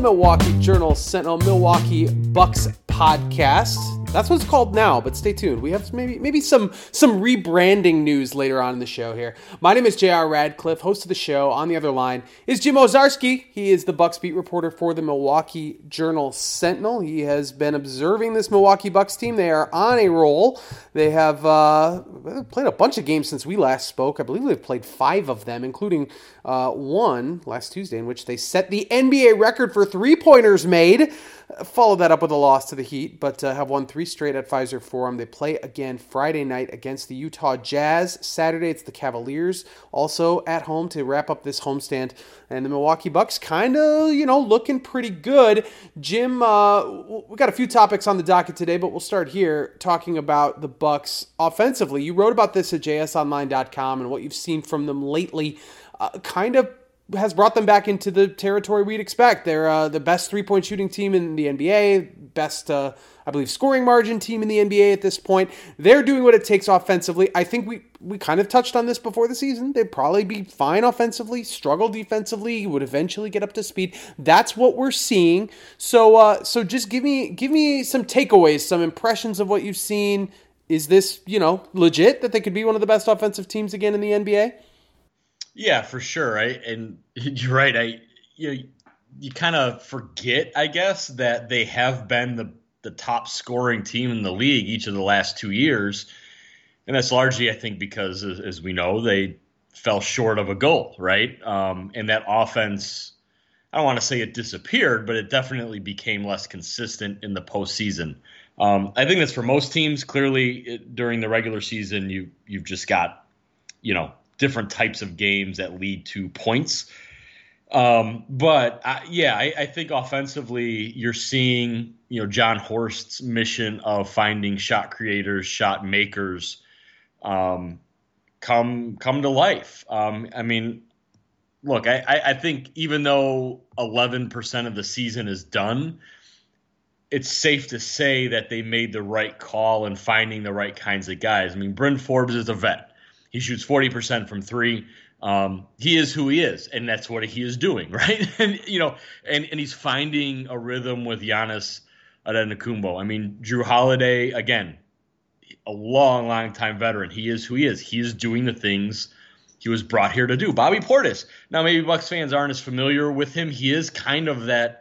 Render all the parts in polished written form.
Milwaukee Journal Sentinel Milwaukee Bucks podcast. That's what it's called now, but stay tuned. We have maybe some rebranding news later on in the show here. My name is J.R. Radcliffe, host of the show. On the other line is Jim Owczarski. He is the Bucks beat reporter for the Milwaukee Journal Sentinel. He has been observing this Milwaukee Bucks team. They are on a roll. They have played a bunch of games since we last spoke. I believe they've played 5 of them, including one last Tuesday in which they set the NBA record for three-pointers made. Followed that up with a loss to the Heat, but have won 3 straight at Pfizer Forum. They play again Friday night against the Utah Jazz. Saturday, it's the Cavaliers, also at home to wrap up this homestand. And the Milwaukee Bucks kind of, looking pretty good. Jim, we got a few topics on the docket today, but we'll start here talking about the Bucks offensively. You wrote about this at jsonline.com, and what you've seen from them lately kind of has brought them back into the territory we'd expect. They're the best three-point shooting team in the NBA, best, I believe, scoring margin team in the NBA at this point. They're doing what it takes offensively. I think we kind of touched on this before the season. They'd probably be fine offensively, struggle defensively, would eventually get up to speed. That's what we're seeing. So just give me some takeaways, some impressions of what you've seen. Is this, legit that they could be one of the best offensive teams again in the NBA? Yeah, for sure. And you're right. You kind of forget, I guess, that they have been the top scoring team in the league each of the last 2 years. And that's largely, I think, because, as we know, they fell short of a goal, right? And that offense, I don't want to say it disappeared, but it definitely became less consistent in the postseason. I think that's for most teams. Clearly, during the regular season, you've just got, different types of games that lead to points. I think offensively you're seeing, John Horst's mission of finding shot creators, shot makers come to life. Look, I think even though 11% of the season is done, it's safe to say that they made the right call in finding the right kinds of guys. Bryn Forbes is a vet. He shoots 40% from 3. He is who he is, and that's what he is doing, right? And he's finding a rhythm with Giannis Antetokounmpo. Drew Holiday, again, a long time veteran. He is who he is. He is doing the things he was brought here to do. Bobby Portis. Now, maybe Bucks fans aren't as familiar with him. He is kind of that,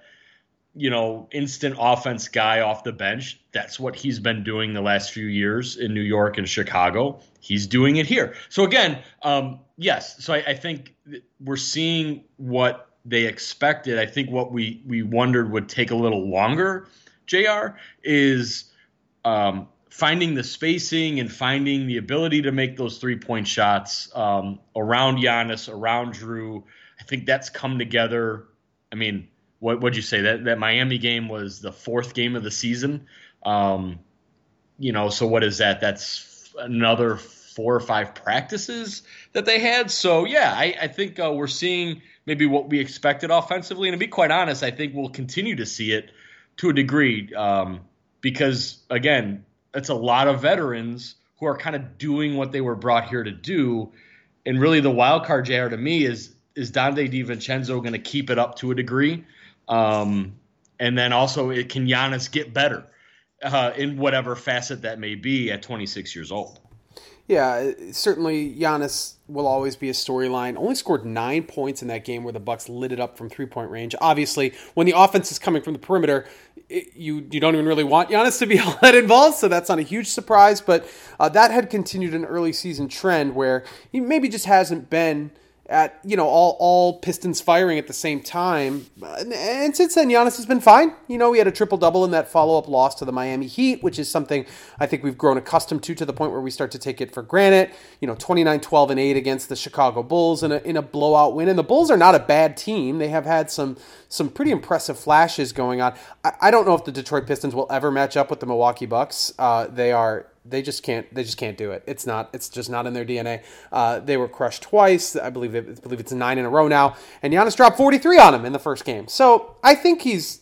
instant offense guy off the bench. That's what he's been doing the last few years in New York and Chicago. He's doing it here. So again, yes. So I think we're seeing what they expected. I think what we wondered would take a little longer, JR, is finding the spacing and finding the ability to make those 3-point shots around Giannis, around Drew. I think that's come together. What'd you say? That Miami game was the 4th game of the season. So what is that? That's another 4 or 5 practices that they had. So, yeah, I think we're seeing maybe what we expected offensively. And to be quite honest, I think we'll continue to see it to a degree because, again, it's a lot of veterans who are kind of doing what they were brought here to do. And really the wild card, JR, to me is Donte DiVincenzo going to keep it up to a degree? And then also, can Giannis get better in whatever facet that may be at 26 years old? Yeah, certainly Giannis will always be a storyline. Only scored 9 points in that game where the Bucks lit it up from 3-point range. Obviously, when the offense is coming from the perimeter, you don't even really want Giannis to be all that involved, so that's not a huge surprise. But that had continued an early season trend where he maybe just hasn't been at, all pistons firing at the same time. And since then, Giannis has been fine. He had a triple-double in that follow-up loss to the Miami Heat, which is something I think we've grown accustomed to the point where we start to take it for granted. 29, 12, and 8 against the Chicago Bulls in a blowout win. And the Bulls are not a bad team. They have had some pretty impressive flashes going on. I don't know if the Detroit Pistons will ever match up with the Milwaukee Bucks. They just can't do it. It's just not in their DNA. They were crushed twice. I believe it's 9 in a row now. And Giannis dropped 43 on him in the first game. So I think he's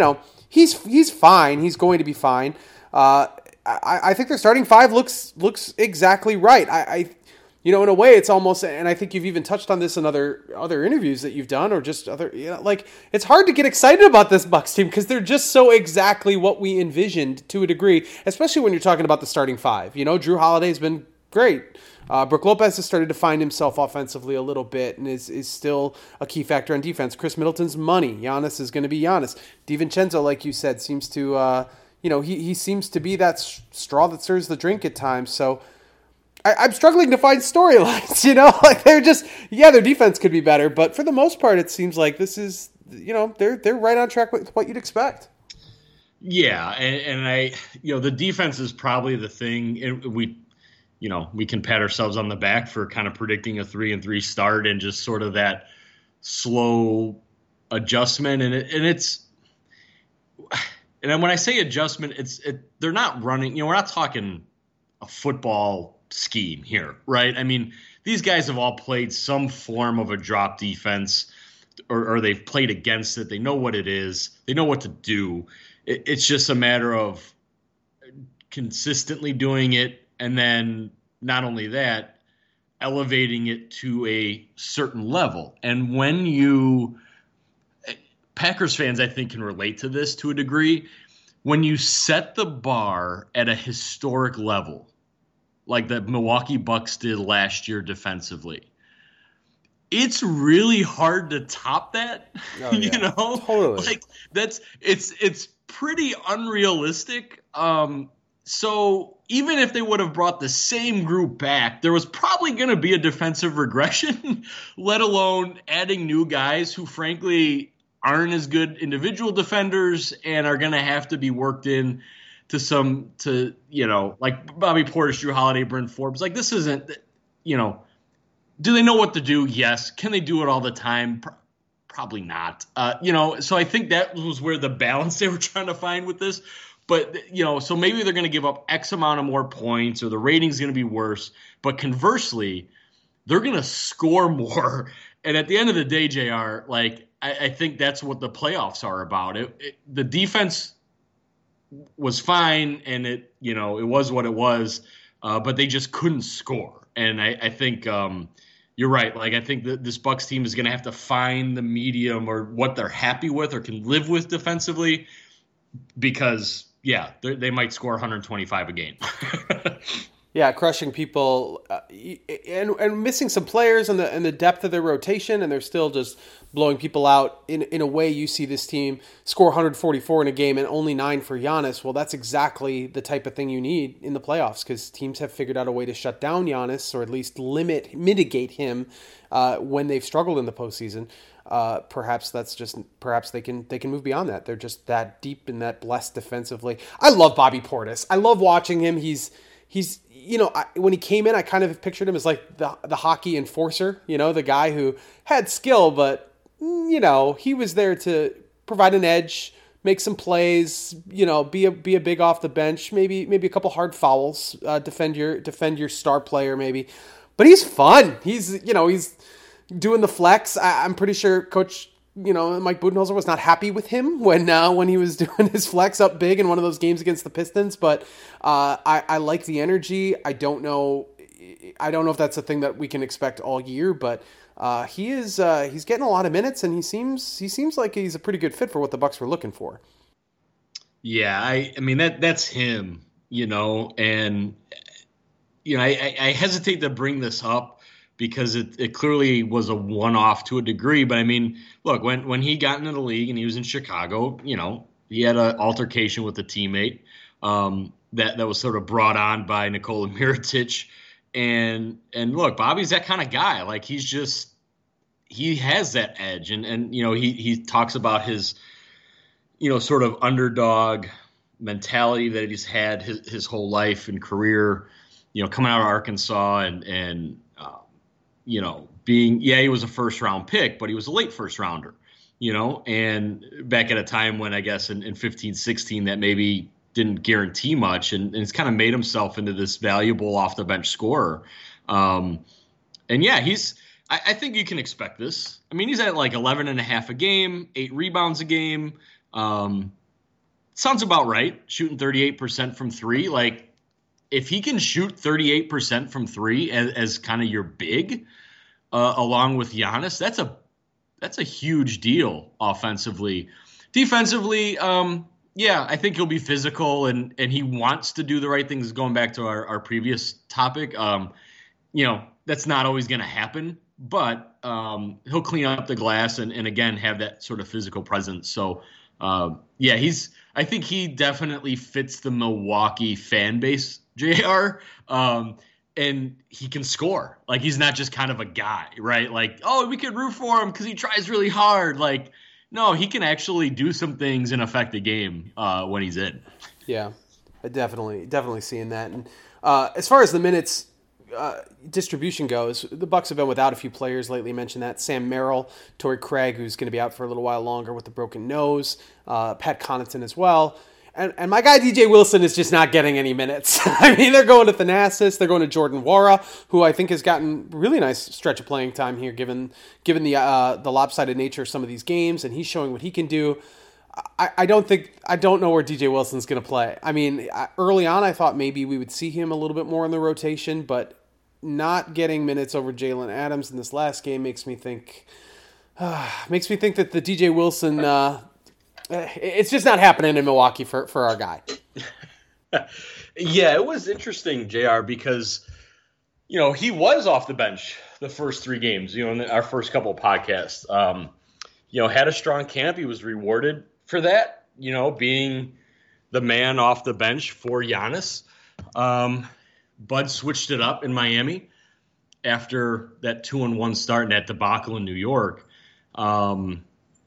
fine. He's going to be fine. I think their starting 5 looks exactly right. You know, in a way, it's almost, and I think you've even touched on this in other interviews that you've done, or just other, you know, like, it's hard to get excited about this Bucks team because they're just so exactly what we envisioned to a degree, especially when you're talking about the starting five. You know, Drew Holiday's been great. Brook Lopez has started to find himself offensively a little bit and is still a key factor on defense. Chris Middleton's money. Giannis is going to be Giannis. DiVincenzo, like you said, seems to, he seems to be that straw that stirs the drink at times. So I'm struggling to find storylines, you know, like they're just, their defense could be better, but for the most part, it seems like this is, you know, they're right on track with what you'd expect. Yeah. And the defense is probably the thing. We can pat ourselves on the back for kind of predicting a 3-3 start and just sort of that slow adjustment. And when I say adjustment, they're not running, we're not talking a football scheme here, right? I mean, these guys have all played some form of a drop defense or they've played against it. They know what it is. They know what to do. It's just a matter of consistently doing it, and then not only that, elevating it to a certain level. And when Packers fans, I think, can relate to this to a degree. When you set the bar at a historic level, like the Milwaukee Bucks did last year defensively, it's really hard to top that. Oh, yeah. You know, totally. Like it's pretty unrealistic. So even if they would have brought the same group back, there was probably going to be a defensive regression, let alone adding new guys who, frankly, aren't as good individual defenders and are going to have to be worked in to like Bobby Portis, Drew Holiday, Bryn Forbes. Like, this isn't, do they know what to do? Yes. Can they do it all the time? Probably not. So I think that was where the balance they were trying to find with this. But, so maybe they're going to give up X amount of more points or the rating's going to be worse. But conversely, they're going to score more. And at the end of the day, JR, like, I think that's what the playoffs are about. The defense was fine, and it was what it was, but they just couldn't score. And I think you're right. Like, I think that this Bucks team is going to have to find the medium or what they're happy with or can live with defensively, because they might score 125 a game. Yeah, crushing people and missing some players in the depth of their rotation, and they're still just blowing people out. In a way, you see this team score 144 in a game and only 9 for Giannis. Well, that's exactly the type of thing you need in the playoffs, because teams have figured out a way to shut down Giannis, or at least mitigate him when they've struggled in the postseason. Perhaps they can move beyond that. They're just that deep and that blessed defensively. I love Bobby Portis. I love watching him. He's when he came in, I kind of pictured him as like the hockey enforcer, the guy who had skill, but he was there to provide an edge, make some plays, be a big off the bench, maybe a couple hard fouls, defend your star player maybe. But he's fun. He's doing the flex. I'm pretty sure Coach Mike Budenholzer was not happy with him when he was doing his flex up big in one of those games against the Pistons. But I like the energy. I don't know if that's a thing that we can expect all year, but he's getting a lot of minutes, and he seems like he's a pretty good fit for what the Bucks were looking for. Yeah, I mean that's him, and I hesitate to bring this up, because it clearly was a one-off to a degree. But, I mean, look, when he got into the league and he was in Chicago, he had an altercation with a teammate that was sort of brought on by Nikola Mirotic. And look, Bobby's that kind of guy. Like, he has that edge. And he talks about his, sort of underdog mentality that he's had his whole life and career, coming out of Arkansas and being, he was a first round pick, but he was a late first rounder, and back at a time when I guess in 15-16 that maybe didn't guarantee much, and it's kind of made himself into this valuable off the bench scorer. I think you can expect this. I mean, he's at like 11.5 a game, 8 rebounds a game. Sounds about right. Shooting 38% from 3. Like, if he can shoot 38% from three as kind of your big, along with Giannis, that's a huge deal offensively. Defensively, yeah, I think he'll be physical and he wants to do the right things. Going back to our previous topic, that's not always going to happen, but he'll clean up the glass and again have that sort of physical presence. So yeah, I think he definitely fits the Milwaukee fan base, JR. And he can score. Like, he's not just kind of a guy, right? Like, oh, we could root for him because he tries really hard. Like, no, he can actually do some things and affect the game when he's in. Yeah, I definitely seeing that. And as far as the minutes distribution goes, the Bucks have been without a few players lately. You mentioned that. Sam Merrill, Torrey Craig, who's going to be out for a little while longer with the broken nose, Pat Connaughton as well. And my guy DJ Wilson is just not getting any minutes. I mean, they're going to Thanasis, they're going to Jordan Nwora, who I think has gotten really nice stretch of playing time here, given the lopsided nature of some of these games, and he's showing what he can do. I don't know where DJ Wilson's going to play. I mean, early on I thought maybe we would see him a little bit more in the rotation, but not getting minutes over Jalen Adams in this last game makes me think that the DJ Wilson. It's just not happening in Milwaukee for our guy. Yeah, it was interesting, JR, because, he was off the bench the first three games, in our first couple of podcasts. Had a strong camp. He was rewarded for that, being the man off the bench for Giannis. Bud switched it up in Miami after that 2-1 start and that debacle in New York. And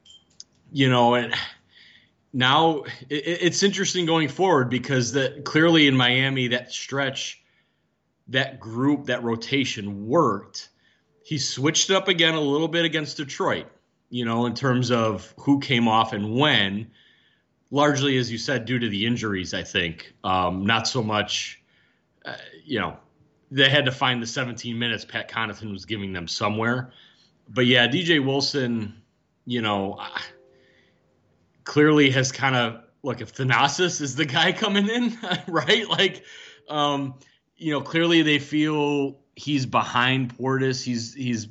now it's interesting going forward because clearly in Miami, that stretch, that group, that rotation worked. He switched it up again a little bit against Detroit, in terms of who came off and when, largely, as you said, due to the injuries, I think. Not so much, they had to find the 17 minutes Pat Connaughton was giving them somewhere. But yeah, DJ Wilson, clearly has kind of, look, if Thanasis is the guy coming in, right? Like, clearly they feel he's behind Portis. He's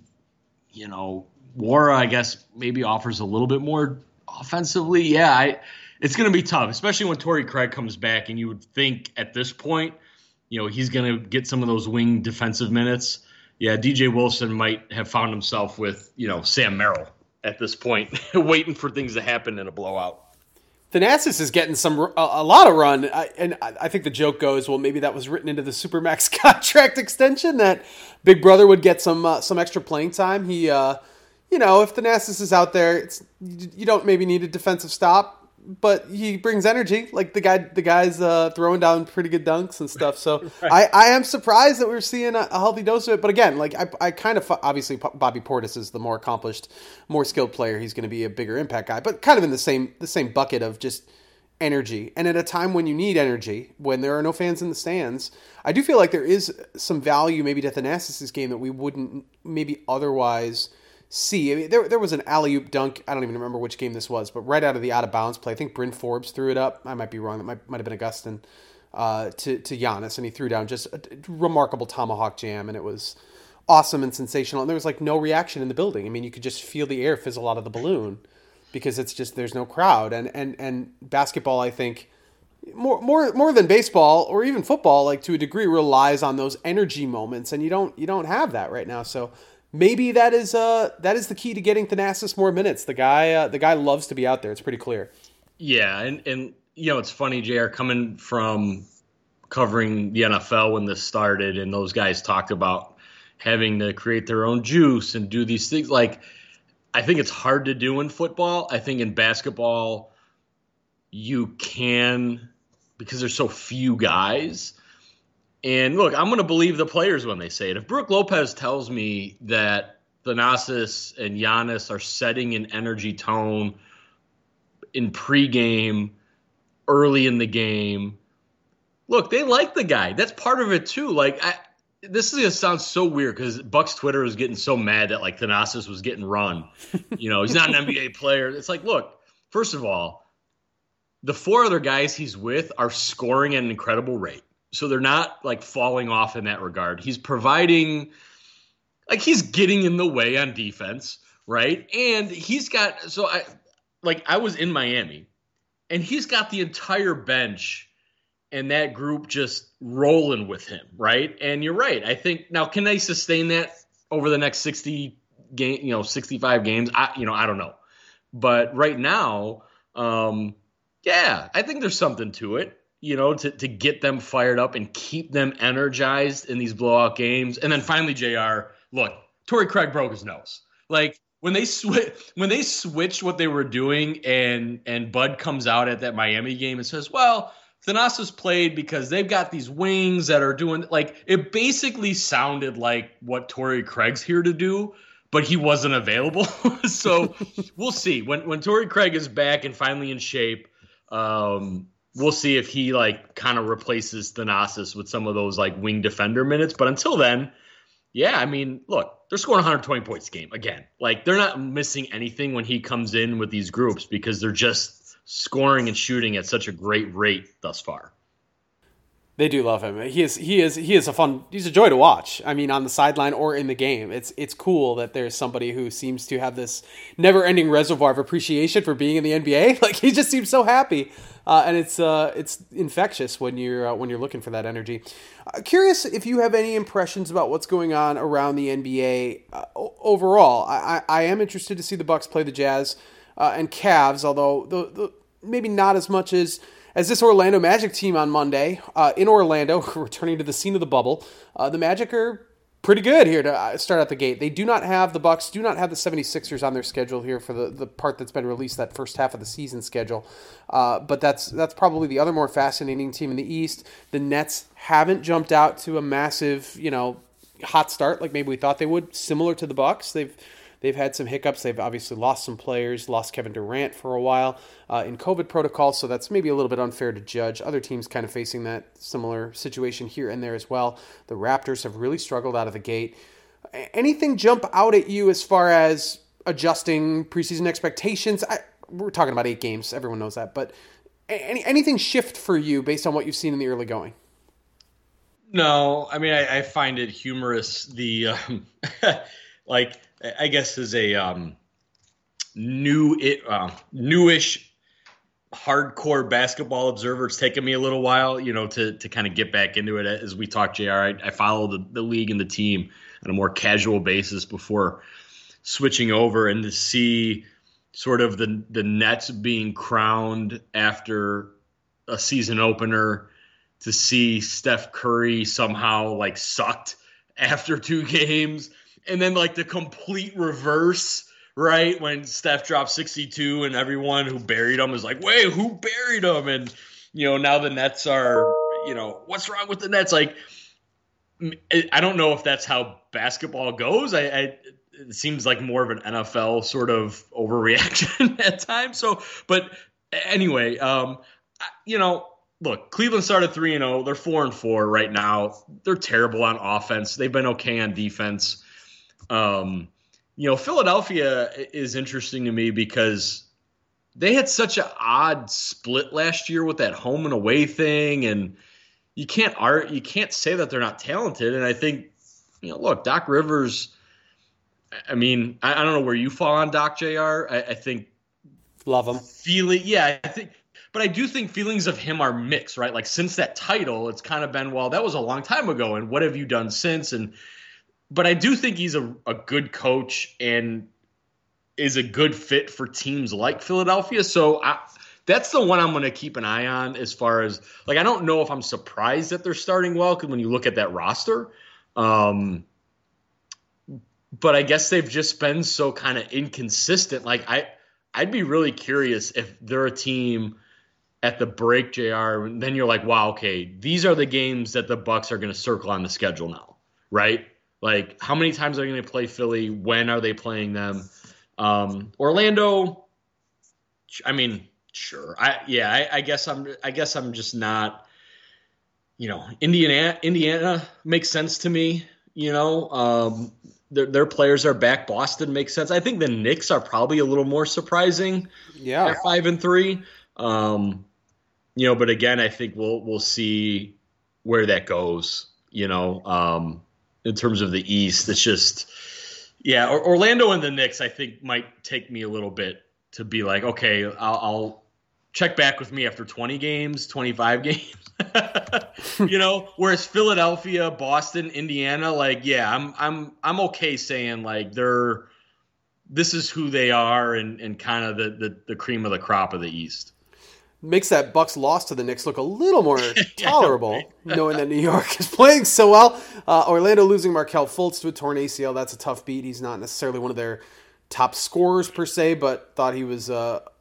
Nwora, I guess, maybe offers a little bit more offensively. Yeah, it's going to be tough, especially when Torrey Craig comes back, and you would think at this point, he's going to get some of those wing defensive minutes. Yeah, DJ Wilson might have found himself with, Sam Merrill at this point, waiting for things to happen in a blowout. Thanasis is getting a lot of run, and I think the joke goes, well, maybe that was written into the Supermax contract extension that Big Brother would get some extra playing time. He, if Thanasis is out there, you don't maybe need a defensive stop, but he brings energy. Like the guy's throwing down pretty good dunks and stuff. So right. I am surprised that we're seeing a healthy dose of it. But again, like I kind of, obviously Bobby Portis is the more accomplished, more skilled player. He's going to be a bigger impact guy, but kind of in the same bucket of just energy. And at a time when you need energy, when there are no fans in the stands, I do feel like there is some value maybe to Thanasis' game that we wouldn't maybe otherwise see. I mean, there was an alley-oop dunk. I don't even remember which game this was, but right out of the out-of-bounds play, I think Bryn Forbes threw it up. I might be wrong. That might have been Augustin to Giannis, and he threw down just a remarkable tomahawk jam, and it was awesome and sensational. And there was like no reaction in the building. I mean, you could just feel the air fizzle out of the balloon because it's just there's no crowd. And basketball, I think, more than baseball or even football, like to a degree, relies on those energy moments, and you don't have that right now. So maybe that is the key to getting Thanasis more minutes. The guy loves to be out there. It's pretty clear. Yeah, and it's funny, JR, coming from covering the NFL when this started, and those guys talked about having to create their own juice and do these things. Like, I think it's hard to do in football. I think in basketball you can, because there's so few guys. And look, I'm going to believe the players when they say it. If Brook Lopez tells me that Thanasis and Giannis are setting an energy tone in pregame, early in the game, look, they like the guy. That's part of it too. Like, this is going to sound so weird because Bucks Twitter was getting so mad that like Thanasis was getting run. He's not an NBA player. It's like, look, first of all, the four other guys he's with are scoring at an incredible rate. So they're not like falling off in that regard. He's providing, like, he's getting in the way on defense, right? And he's got, I was in Miami, and he's got the entire bench and that group just rolling with him, right? And you're right. I think now, can they sustain that over the next 65 games? I don't know. But right now, I think there's something to it, to get them fired up and keep them energized in these blowout games. And then finally, JR, look, Torrey Craig broke his nose. Like, when they switched what they were doing, and Bud comes out at that Miami game and says, well, Thanasis played because they've got these wings that are doing, like, it basically sounded like what Torrey Craig's here to do, but he wasn't available. So we'll see. When Torrey Craig is back and finally in shape, we'll see if he, like, kind of replaces Thanasis with some of those, like, wing defender minutes. But until then, yeah, I mean, look, they're scoring 120 points a game again. Like, they're not missing anything when he comes in with these groups because they're just scoring and shooting at such a great rate thus far. They do love him. He's a joy to watch. I mean, on the sideline or in the game, it's cool that there's somebody who seems to have this never-ending reservoir of appreciation for being in the NBA. Like, he just seems so happy, and it's infectious when you're looking for that energy. Curious if you have any impressions about what's going on around the NBA overall. I am interested to see the Bucks play the Jazz and Cavs, although maybe not as much as this Orlando Magic team on Monday in Orlando, returning to the scene of the bubble. The Magic are pretty good here to start out the gate. The Bucks do not have the 76ers on their schedule here for the part that's been released, that first half of the season schedule. But that's probably the other more fascinating team in the East. The Nets haven't jumped out to a massive, hot start like maybe we thought they would, similar to the Bucks. They've had some hiccups. They've obviously lost some players, lost Kevin Durant for a while in COVID protocol, so that's maybe a little bit unfair to judge. Other teams kind of facing that similar situation here and there as well. The Raptors have really struggled out of the gate. Anything jump out at you as far as adjusting preseason expectations? We're talking about 8 games. Everyone knows that. But anything shift for you based on what you've seen in the early going? No. I mean, I find it humorous. The I guess as a newish hardcore basketball observer, it's taken me a little while, to kind of get back into it. As we talk, JR, I follow the league and the team on a more casual basis before switching over, and to see sort of the Nets being crowned after a season opener, to see Steph Curry somehow like sucked after 2 games. And then, like, the complete reverse, right? When Steph dropped 62 and everyone who buried him is like, wait, who buried him? And, now the Nets are, what's wrong with the Nets? Like, I don't know if that's how basketball goes. It seems like more of an NFL sort of overreaction at times. So, but anyway, look, Cleveland started 3-0. They're 4-4 right now. They're terrible on offense. They've been okay on defense. Philadelphia is interesting to me because they had such an odd split last year with that home and away thing, and you can't say that they're not talented. And I think, look, Doc Rivers, I mean, I don't know where you fall on Doc, JR. I think love him. But I do think feelings of him are mixed, right? Like, since that title, it's kind of been, well, that was a long time ago, and what have you done since? But I do think he's a good coach and is a good fit for teams like Philadelphia. So that's the one I'm going to keep an eye on as far as, like, I don't know if I'm surprised that they're starting well, because when you look at that roster. But I guess they've just been so kind of inconsistent. Like, I'd be really curious if they're a team at the break, JR, and then you're like, wow, okay, these are the games that the Bucks are going to circle on the schedule now, right? Like, how many times are they going to play Philly? When are they playing them? Orlando, I mean, sure. I guess I'm just not, Indiana makes sense to me, their players are back. Boston makes sense. I think the Knicks are probably a little more surprising. Yeah. At 5-3. But again, I think we'll see where that goes. In terms of the East, it's just Orlando and the Knicks, I think, might take me a little bit to be like, okay, I'll check back with me after 20 games, 25 games. Whereas Philadelphia, Boston, Indiana, I'm okay saying this is who they are and kind of the cream of the crop of the East. Makes that Bucks loss to the Knicks look a little more tolerable, knowing that New York is playing so well. Orlando losing Markelle Fultz to a torn ACL, that's a tough beat. He's not necessarily one of their top scorers per se, but thought he was.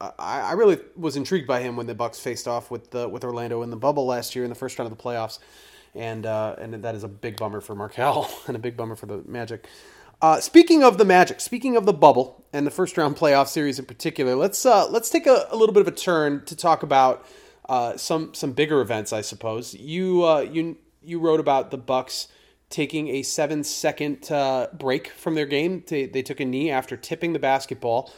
I really was intrigued by him when the Bucks faced off with Orlando in the bubble last year in the first round of the playoffs, and that is a big bummer for Markelle and a big bummer for the Magic. Speaking of the Magic, speaking of the bubble and the first round playoff series in particular, let's take a little bit of a turn to talk about some bigger events, I suppose. You wrote about the Bucks taking a 7-second break from their game. They took a knee after tipping the basketball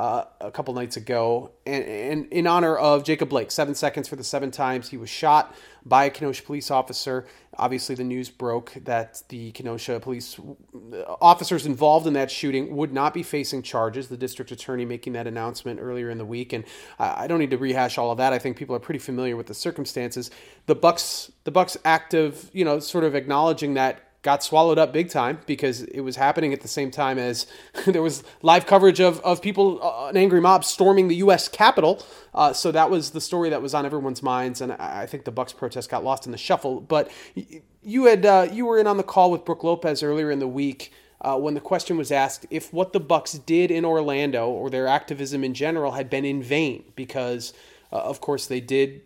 a couple nights ago, and in honor of Jacob Blake. 7 seconds for the 7 times he was shot by a Kenosha police officer. Obviously, the news broke that the Kenosha police officers involved in that shooting would not be facing charges. The district attorney making that announcement earlier in the week, and I don't need to rehash all of that. I think people are pretty familiar with the circumstances. The Bucks act of, sort of acknowledging that got swallowed up big time because it was happening at the same time as there was live coverage of people, an angry mob storming the U.S. Capitol. So that was the story that was on everyone's minds, and I think the Bucks protest got lost in the shuffle. But you were in on the call with Brooke Lopez earlier in the week when the question was asked if what the Bucks did in Orlando or their activism in general had been in vain, because of course they did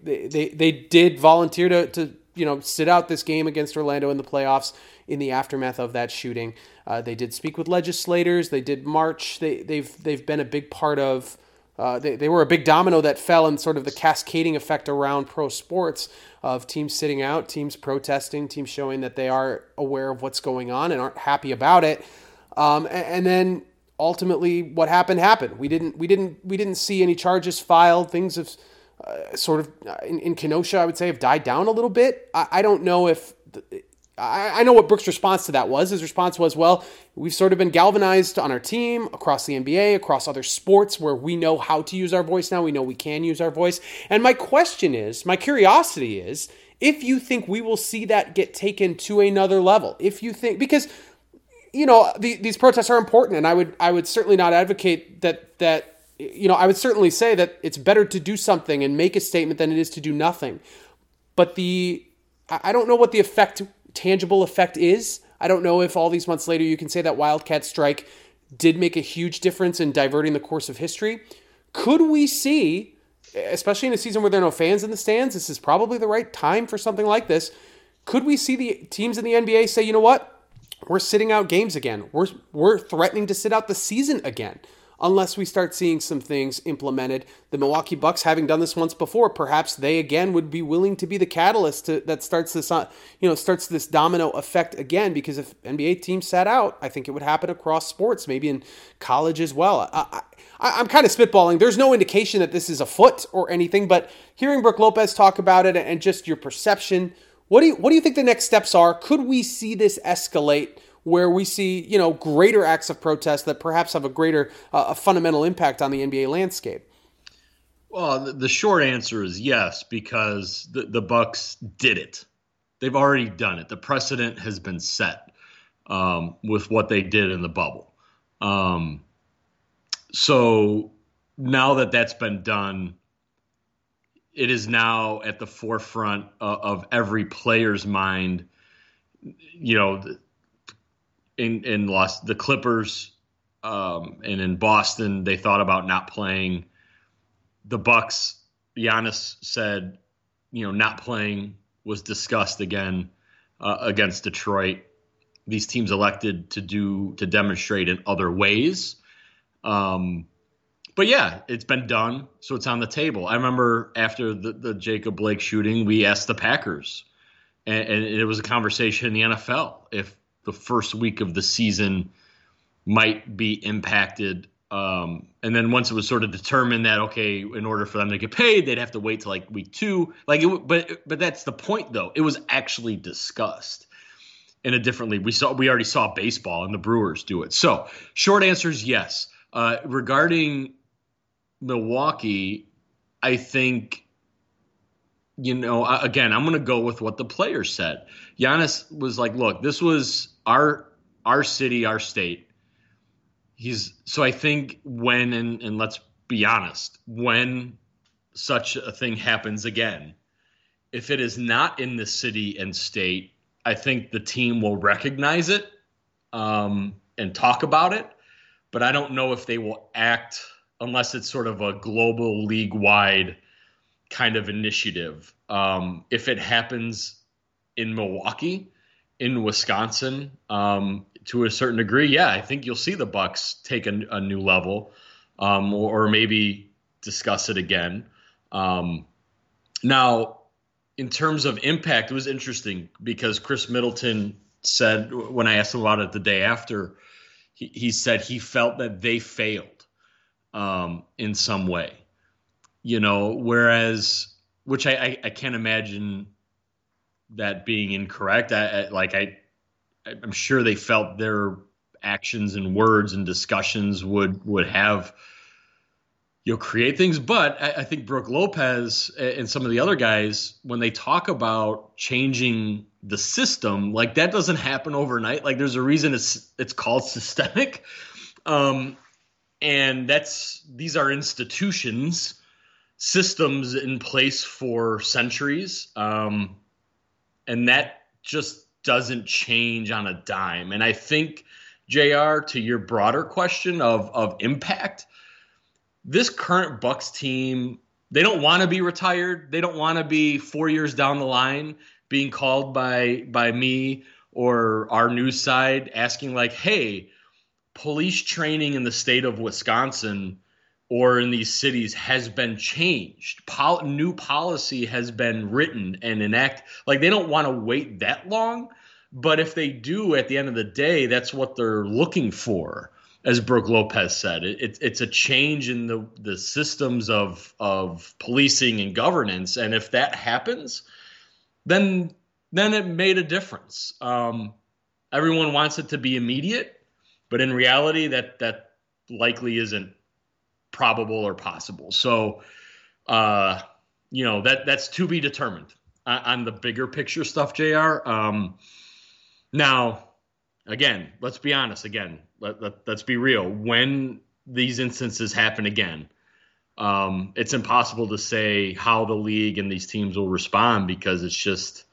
they did volunteer to sit out this game against Orlando in the playoffs in the aftermath of that shooting. They did speak with legislators. They did march. They've been a big part of. They were a big domino that fell in sort of the cascading effect around pro sports of teams sitting out, teams protesting, teams showing that they are aware of what's going on and aren't happy about it. And then ultimately, what happened. We didn't see any charges filed. Things have sort of in Kenosha, I would say, have died down a little bit. I don't know if I know what Brooks' response to that was. His response was, well, we've sort of been galvanized on our team, across the NBA, across other sports where we know how to use our voice now. We know we can use our voice. And my curiosity is, if you think we will see that get taken to another level, if you think, because, these protests are important, and I would certainly not advocate that I would certainly say that it's better to do something and make a statement than it is to do nothing. But I don't know what the tangible effect is. I don't know if all these months later you can say that Wildcat strike did make a huge difference in diverting the course of history. Could we see, especially in a season where there are no fans in the stands, this is probably the right time for something like this. Could we see the teams in the NBA say, you know what? We're sitting out games again. We're threatening to sit out the season again, unless we start seeing some things implemented. The Milwaukee Bucks, having done this once before, perhaps they again would be willing to be the catalyst that starts this domino effect again. Because if NBA teams sat out, I think it would happen across sports, maybe in college as well. I'm kind of spitballing. There's no indication that this is afoot or anything, but hearing Brooke Lopez talk about it and just your perception, what do you think the next steps are? Could we see this escalate, where we see, greater acts of protest that perhaps have a greater fundamental impact on the NBA landscape? Well, the short answer is yes, because the Bucks did it. They've already done it. The precedent has been set with what they did in the bubble. So now that that's been done, it is now at the forefront of every player's mind. In the Clippers and in Boston, they thought about not playing. The Bucks, Giannis said, not playing was discussed again against Detroit. These teams elected to demonstrate in other ways. But yeah, it's been done, so it's on the table. I remember after the Jacob Blake shooting, we asked the Packers, and it was a conversation in the NFL if the first week of the season might be impacted And then once it was sort of determined that, okay, in order for them to get paid, they'd have to wait till like week 2. But that's the point, though. It was actually discussed in a different league. We already saw baseball and the Brewers do it. So short answer is yes. Regarding Milwaukee, I think, again, I'm going to go with what the players said. Giannis was like, look, this was our city, our state. So I think when, and let's be honest, when such a thing happens again, if it is not in the city and state, I think the team will recognize it and talk about it. But I don't know if they will act unless it's sort of a global league-wide kind of initiative. If it happens in Milwaukee, in Wisconsin, to a certain degree, yeah, I think you'll see the Bucks take a new level, or maybe discuss it again. Now, in terms of impact, it was interesting because Chris Middleton said, when I asked him about it the day after, he said he felt that they failed in some way, whereas, which I can't imagine that being incorrect. I'm sure they felt their actions and words and discussions would have, create things. But I think Brook Lopez and some of the other guys, when they talk about changing the system, like that doesn't happen overnight. Like there's a reason it's called systemic. And these are institutions, systems in place for centuries. And that just doesn't change on a dime. And I think, JR, to your broader question of impact, this current Bucks team, they don't want to be retired. They don't want to be 4 years down the line being called by me or our news side asking like, hey, police training in the state of Wisconsin or in these cities has been changed. New policy has been written and enacted. Like they don't want to wait that long. But if they do, at the end of the day, that's what they're looking for, as Brook Lopez said. It's a change in the systems of policing and governance. And if that happens, then it made a difference. Everyone wants it to be immediate, but in reality, that likely isn't probable or possible. So, that's to be determined on the bigger picture stuff, JR. Now, again, let's be honest. Again, let's be real. When these instances happen again, it's impossible to say how the league and these teams will respond because it's just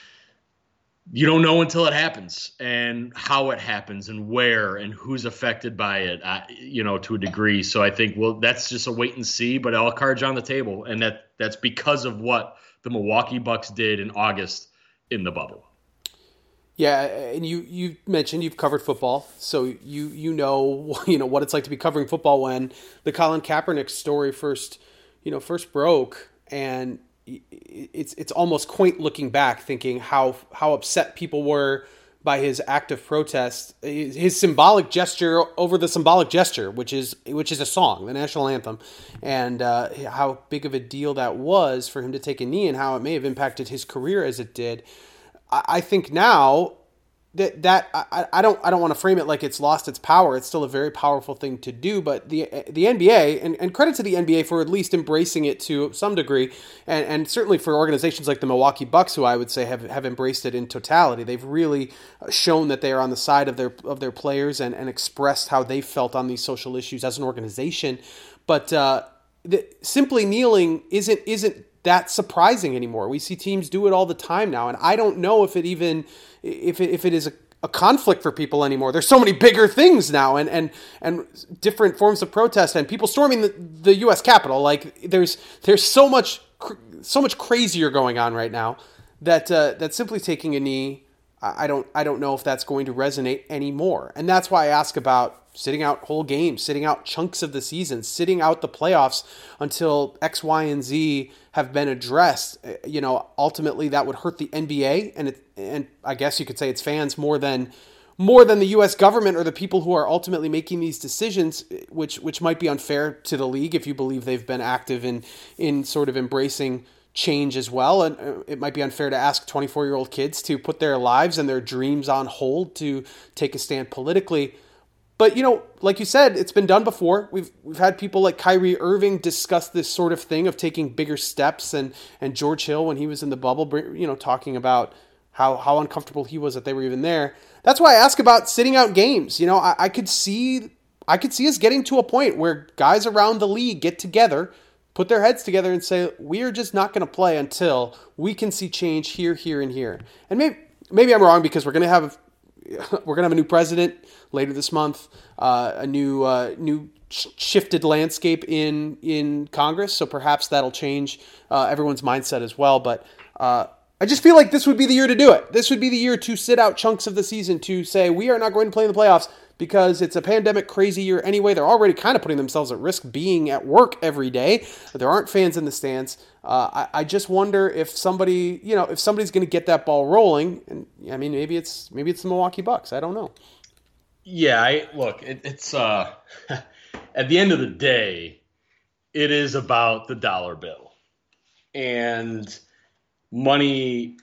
you don't know until it happens and how it happens and where and who's affected by it, to a degree. So I think, that's just a wait and see, but all cards are on the table. And that's because of what the Milwaukee Bucks did in August in the bubble. Yeah, and you mentioned you've covered football, so you know what it's like to be covering football when the Colin Kaepernick story first broke, and it's almost quaint looking back, thinking how upset people were by his act of protest, his symbolic gesture over the symbolic gesture, which is a song, the national anthem, and how big of a deal that was for him to take a knee, and how it may have impacted his career as it did. I think now that I don't want to frame it like it's lost its power. It's still a very powerful thing to do, but the NBA, and credit to the NBA for at least embracing it to some degree, and certainly for organizations like the Milwaukee Bucks, who I would say have embraced it in totality. They've really shown that they are on the side of their players and expressed how they felt on these social issues as an organization. But simply kneeling isn't that surprising anymore. We see teams do it all the time now, and I don't know if it is a conflict for people anymore. There's so many bigger things now, and different forms of protest, and people storming the U.S. Capitol. Like there's so much crazier going on right now that simply taking a knee, I don't know if that's going to resonate anymore. And that's why I ask about sitting out whole games, sitting out chunks of the season, sitting out the playoffs until X, Y, and Z have been addressed. Ultimately that would hurt the NBA and I guess you could say its fans more than more than the U.S. government or the people who are ultimately making these decisions, which might be unfair to the league if you believe they've been active in sort of embracing change as well. And it might be unfair to ask 24-year-old kids to put their lives and their dreams on hold to take a stand politically. But, like you said, it's been done before. We've had people like Kyrie Irving discuss this sort of thing of taking bigger steps, and George Hill, when he was in the bubble, talking about how uncomfortable he was that they were even there. That's why I ask about sitting out games. I could see us getting to a point where guys around the league get together, put their heads together and say, we are just not going to play until we can see change here, here, and here. And maybe I'm wrong, because we're going to have a new president later this month, a new shifted landscape in Congress. So perhaps that'll change everyone's mindset as well. But I just feel like this would be the year to do it. This would be the year to sit out chunks of the season, to say we are not going to play in the playoffs because it's a pandemic crazy year anyway. They're already kind of putting themselves at risk being at work every day. There aren't fans in the stands. I just wonder if somebody's going to get that ball rolling. And I mean, maybe it's the Milwaukee Bucks. I don't know. Yeah, it's at the end of the day, it is about the dollar bill and money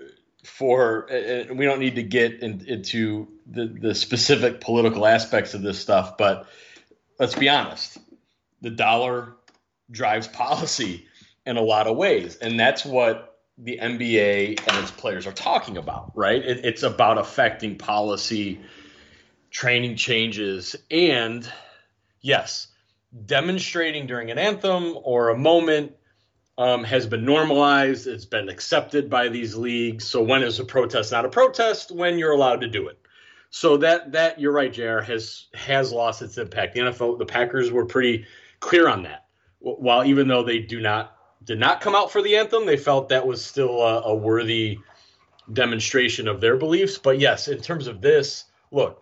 we don't need to get into the specific political aspects of this stuff, but let's be honest, the dollar drives policy in a lot of ways, and that's what the NBA and its players are talking about, right? It's about affecting policy, training changes, and yes, demonstrating during an anthem or a moment has been normalized. It's been accepted by these leagues. So when is a protest not a protest? When you're allowed to do it. So that you're right, JR, has lost its impact. The NFL, the Packers were pretty clear on that. While even though they did not come out for the anthem, they felt that was still a worthy demonstration of their beliefs. But yes, in terms of this, look,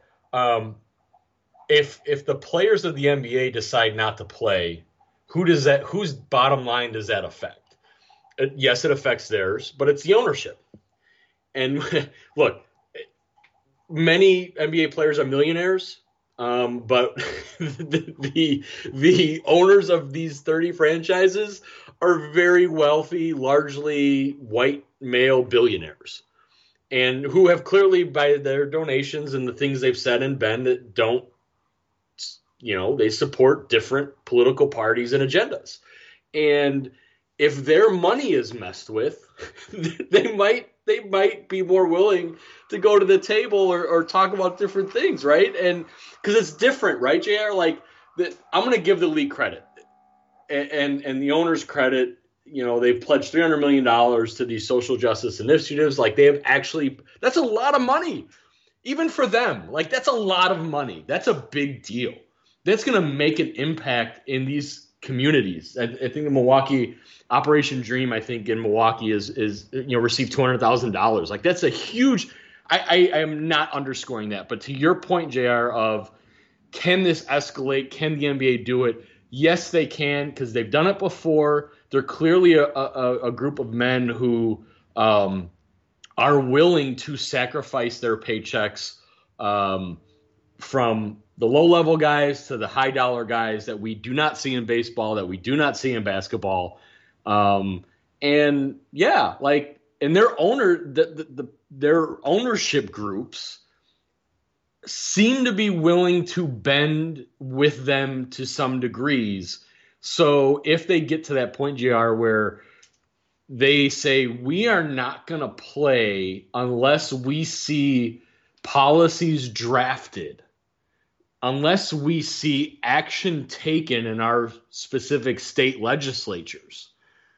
if the players of the NBA decide not to play, whose bottom line does that affect? Yes, it affects theirs, but it's the ownership. And look, many NBA players are millionaires, but the owners of these 30 franchises are very wealthy, largely white male billionaires, and who have clearly, by their donations and the things they've said and been, that don't, they support different political parties and agendas. And if their money is messed with, they might be more willing to go to the table or talk about different things, right? And because it's different, right, JR? Like, I'm going to give the league credit and the owners credit. They've pledged $300 million to these social justice initiatives. Like, they have actually, that's a lot of money, even for them. Like, that's a lot of money. That's a big deal. That's going to make an impact in these communities. I think the Milwaukee Operation Dream, I think in Milwaukee is received $200,000. Like, that's a huge. I am not underscoring that, but to your point, JR, of can this escalate? Can the NBA do it? Yes, they can, because they've done it before. They're clearly a group of men who are willing to sacrifice their paychecks from the low-level guys to the high-dollar guys that we do not see in baseball, that we do not see in basketball. And yeah, like, and their ownership groups seem to be willing to bend with them to some degrees. So if they get to that point, JR, where they say, we are not going to play unless we see policies drafted, unless we see action taken in our specific state legislatures,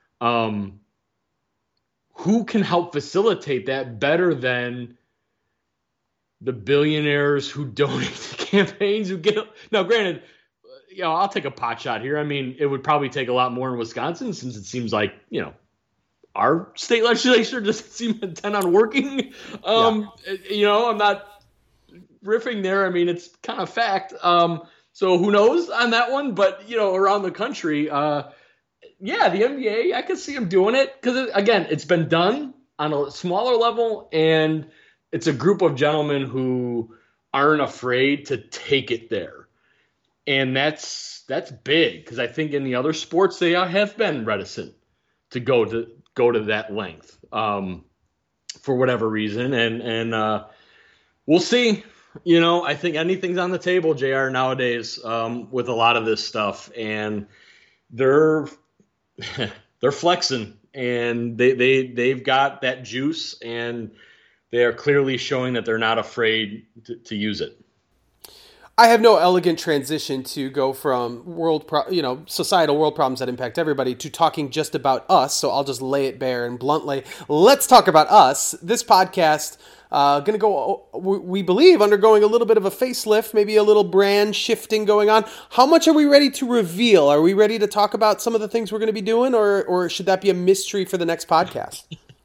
who can help facilitate that better than the billionaires who donate to campaigns? Now, granted, I'll take a pot shot here. I mean, it would probably take a lot more in Wisconsin, since it seems like, our state legislature doesn't seem intent on working. I'm not riffing there. I mean, it's kind of fact. So who knows on that one? But, around the country, the NBA, I could see them doing it because, again, it's been done on a smaller level, and it's a group of gentlemen who aren't afraid to take it there. And that's big, because I think in the other sports they have been reticent to go to that length for whatever reason. And we'll see. I think anything's on the table, JR, nowadays with a lot of this stuff, and they're flexing, and they've got that juice, and they are clearly showing that they're not afraid to use it. I have no elegant transition to go from societal world problems that impact everybody to talking just about us. So I'll just lay it bare and bluntly. Let's talk about us. This podcast going to go, we believe, undergoing a little bit of a facelift, maybe a little brand shifting going on. How much are we ready to reveal? Are we ready to talk about some of the things we're going to be doing, or should that be a mystery for the next podcast?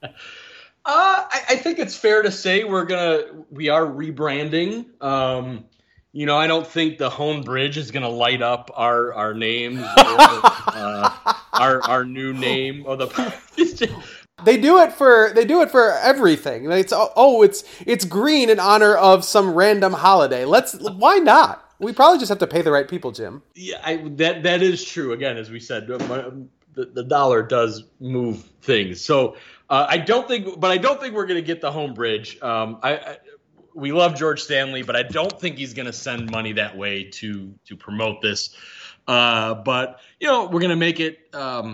I think it's fair to say we are rebranding. I don't think the Hone Bridge is going to light up our names or our new name of the. They do it for everything. It's green in honor of some random holiday. Why not? We probably just have to pay the right people, Jim. Yeah, that is true. Again, as we said, the dollar does move things. So I don't think we're going to get the Hone Bridge. We love George Stanley, but I don't think he's going to send money that way to promote this. But we're going to make it.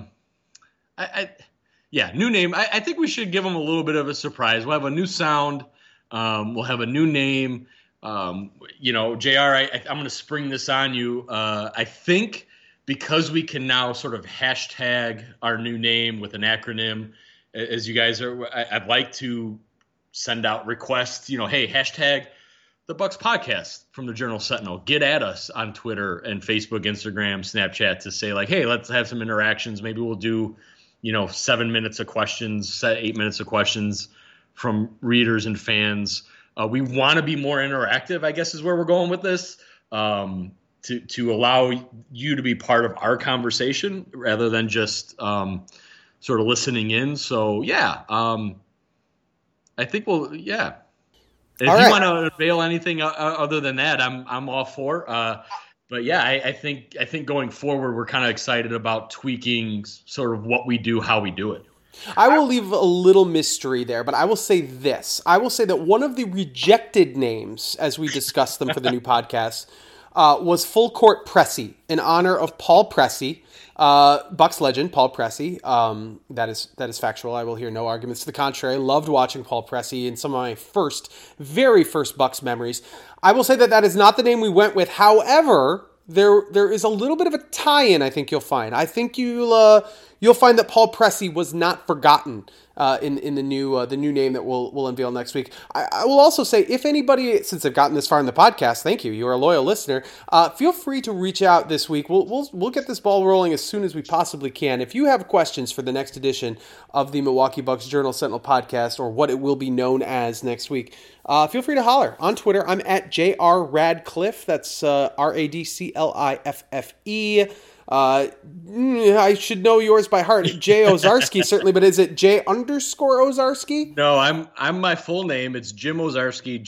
New name. I think we should give him a little bit of a surprise. We'll have a new sound. We'll have a new name. JR, I'm going to spring this on you. I think because we can now sort of hashtag our new name with an acronym, as you guys are, I'd like to send out requests, hey, hashtag the Bucs Podcast from the Journal Sentinel. Get at us on Twitter and Facebook, Instagram, Snapchat to say, like, hey, let's have some interactions. Maybe we'll do, 7 minutes of questions, 8 minutes of questions from readers and fans. We want to be more interactive, I guess, is where we're going with this, to allow you to be part of our conversation rather than just sort of listening in. So, I think if you want to unveil anything other than that, I'm all for. But I think going forward, we're kind of excited about tweaking sort of what we do, how we do it. I will leave a little mystery there, but I will say this. I will say that one of the rejected names, as we discussed them for the new podcast, was Full Court Pressey, in honor of Paul Pressey. Bucs legend, Paul Pressey. That is factual. I will hear no arguments to the contrary. Loved watching Paul Pressey in some of my very first Bucs memories. I will say that is not the name we went with. However, there is a little bit of a tie-in, I think you'll find. I think you'll find that Paul Pressey was not forgotten in the new name that we'll unveil next week. I will also say, if anybody, since I've gotten this far in the podcast, thank you. You're a loyal listener. Feel free to reach out this week. We'll get this ball rolling as soon as we possibly can. If you have questions for the next edition of the Milwaukee Bucs Journal Sentinel podcast, or what it will be known as next week, feel free to holler on Twitter. I'm at JR Radcliffe. That's RADCLIFFE. I should know yours by heart. J Ozarski certainly, but is it J_Ozarski? No, I'm my full name. It's Jim Owczarski,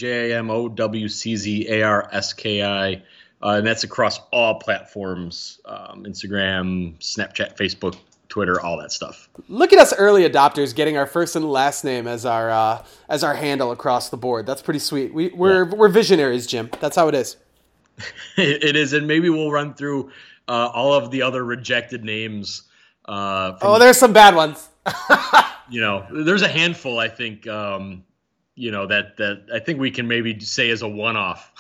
JimOwczarski, and that's across all platforms: Instagram, Snapchat, Facebook, Twitter, all that stuff. Look at us early adopters getting our first and last name as our handle across the board. That's pretty sweet. We're visionaries, Jim. That's how it is. It is, and maybe we'll run through all of the other rejected names. There's some bad ones. There's a handful, I think, that I think we can maybe say as a one-off.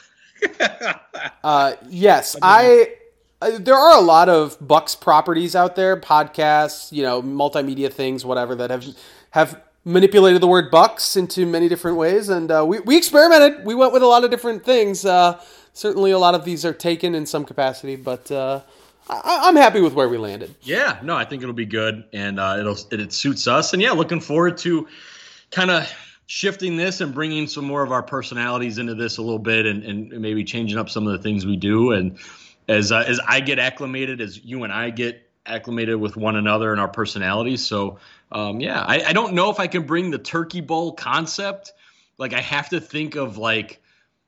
Yes, there are a lot of Bucs properties out there, podcasts, multimedia things, whatever, that have manipulated the word Bucs into many different ways, and we experimented. We went with a lot of different things. Certainly, a lot of these are taken in some capacity, but I'm happy with where we landed. Yeah, no, I think it'll be good, and it suits us. And looking forward to kind of shifting this and bringing some more of our personalities into this a little bit, and maybe changing up some of the things we do. And as I get acclimated, as you and I get acclimated with one another and our personalities. So I don't know if I can bring the Turkey Bowl concept like I have to think of like,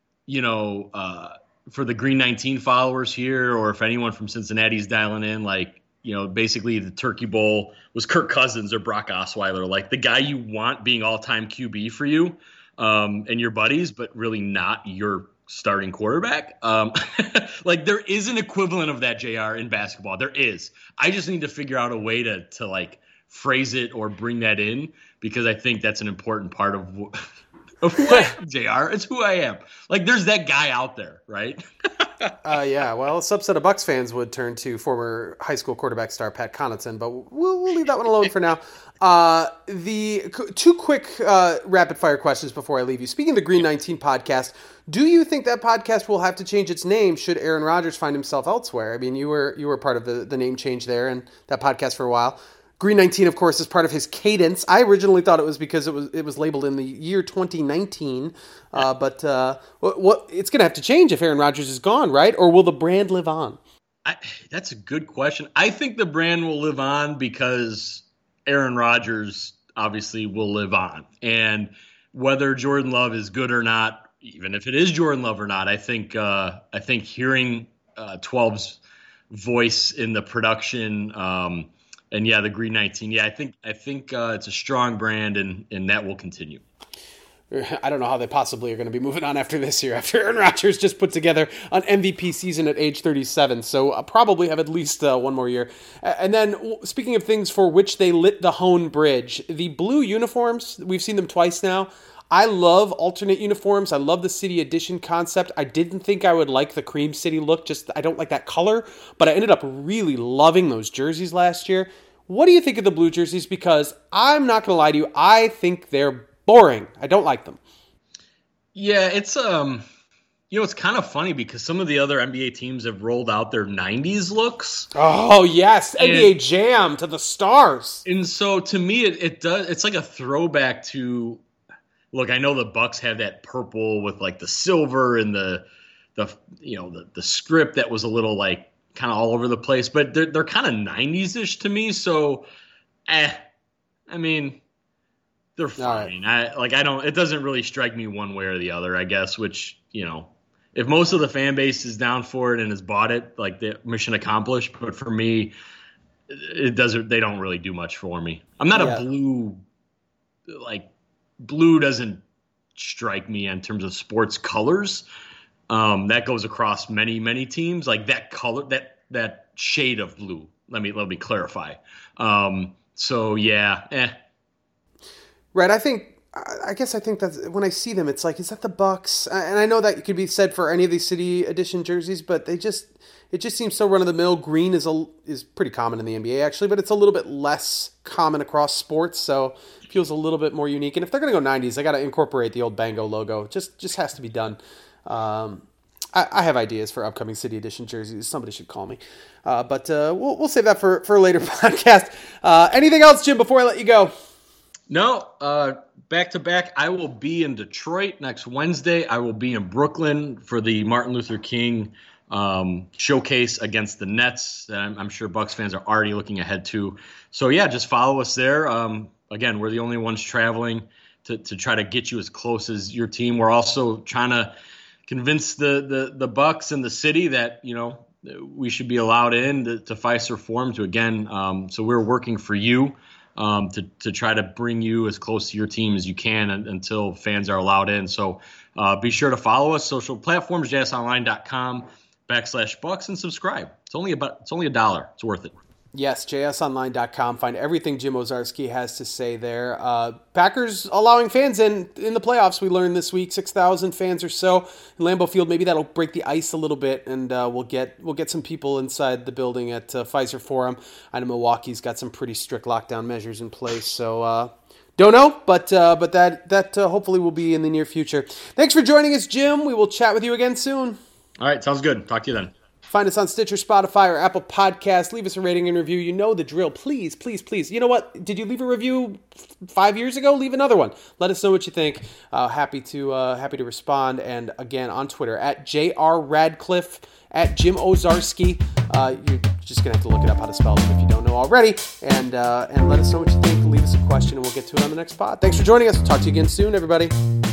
for the Green 19 followers here, or if anyone from Cincinnati's dialing in, like, basically the Turkey Bowl was Kirk Cousins or Brock Osweiler, like the guy you want being all-time QB for you and your buddies, but really not your starting quarterback. Like there is an equivalent of that, JR, in basketball. There is. I just need to figure out a way to like phrase it or bring that in, because I think that's an important part of who I am, JR. It's who I am. Like there's that guy out there, right? Yeah, well, a subset of Bucs fans would turn to former high school quarterback star Pat Connaughton, but we'll leave that one alone for now. The two quick rapid fire questions before I leave you. Speaking of the Green 19 podcast, do you think that podcast will have to change its name should Aaron Rodgers find himself elsewhere? I mean, you were part of the name change there and that podcast for a while. Green 19, of course, is part of his cadence. I originally thought it was because it was labeled in the year 2019, but what it's going to have to change if Aaron Rodgers is gone, right? Or will the brand live on? That's a good question. I think the brand will live on because Aaron Rodgers obviously will live on. And whether Jordan Love is good or not, even if it is Jordan Love or not, I think hearing 12's voice in the production, and yeah, the Green 19. Yeah, I think it's a strong brand, and that will continue. I don't know how they possibly are going to be moving on after this year, after Aaron Rodgers just put together an MVP season at age 37. So I'll probably have at least one more year. And then speaking of things for which they lit the Hone Bridge, the blue uniforms, we've seen them twice now. I love alternate uniforms. I love the City Edition concept. I didn't think I would like the Cream City look. Just I don't like that color, but I ended up really loving those jerseys last year. What do you think of the blue jerseys? Because I'm not going to lie to you, I think they're boring. I don't like them. Yeah, it's it's kind of funny because some of the other NBA teams have rolled out their 90s looks. Oh, yes, NBA Jam to the stars. And so to me it does, it's like a throwback to, look, I know the Bucks have that purple with like the silver and the script that was a little like kind of all over the place, but they're kind of 90s-ish to me. So, I mean, they're fine. Right. It doesn't really strike me one way or the other, I guess, which, if most of the fan base is down for it and has bought it, like the mission accomplished. But for me, they don't really do much for me. I'm not a blue doesn't strike me in terms of sports colors. That goes across many, many teams, like that color, that shade of blue. Let me clarify. So yeah. Right. I guess I think that's when I see them, it's like, is that the Bucks? And I know that could be said for any of these City Edition jerseys, but it just seems so run of the mill. Green is pretty common in the NBA actually, but it's a little bit less common across sports. So it feels a little bit more unique. And if they're going to go 90s, I got to incorporate the old Bango logo. It just has to be done. I have ideas for upcoming City Edition jerseys. Somebody should call me. But we'll save that for a later podcast. Anything else, Jim, before I let you go? No, back to back. I will be in Detroit next Wednesday. I will be in Brooklyn for the Martin Luther King showcase against the Nets. I'm sure Bucks fans are already looking ahead to. So yeah, just follow us there. Again, we're the only ones traveling to try to get you as close as your team. We're also trying to convince the Bucks and the city that we should be allowed in to Fiserv Forum to again. So we're working for you. To try to bring you as close to your team as you can until fans are allowed in. So be sure to follow us, social platforms, jsonline.com/Bucks, and subscribe. It's only $1. It's worth it. Yes, jsonline.com. Find everything Jim Owczarski has to say there. Packers allowing fans in the playoffs, we learned this week, 6,000 fans or so in Lambeau Field. Maybe that'll break the ice a little bit, and we'll get some people inside the building at Fiserv Forum. I know Milwaukee's got some pretty strict lockdown measures in place, so don't know, but that hopefully will be in the near future. Thanks for joining us, Jim. We will chat with you again soon. All right, sounds good. Talk to you then. Find us on Stitcher, Spotify, or Apple Podcasts. Leave us a rating and review. You know the drill. Please, please, please. You know what? Did you leave a review 5 years ago? Leave another one. Let us know what you think. Happy to respond. And again, on Twitter, at JR Radcliffe, at Jim Owczarski. You're just going to have to look it up how to spell them if you don't know already. And let us know what you think. Leave us a question, and we'll get to it on the next pod. Thanks for joining us. We'll talk to you again soon, everybody.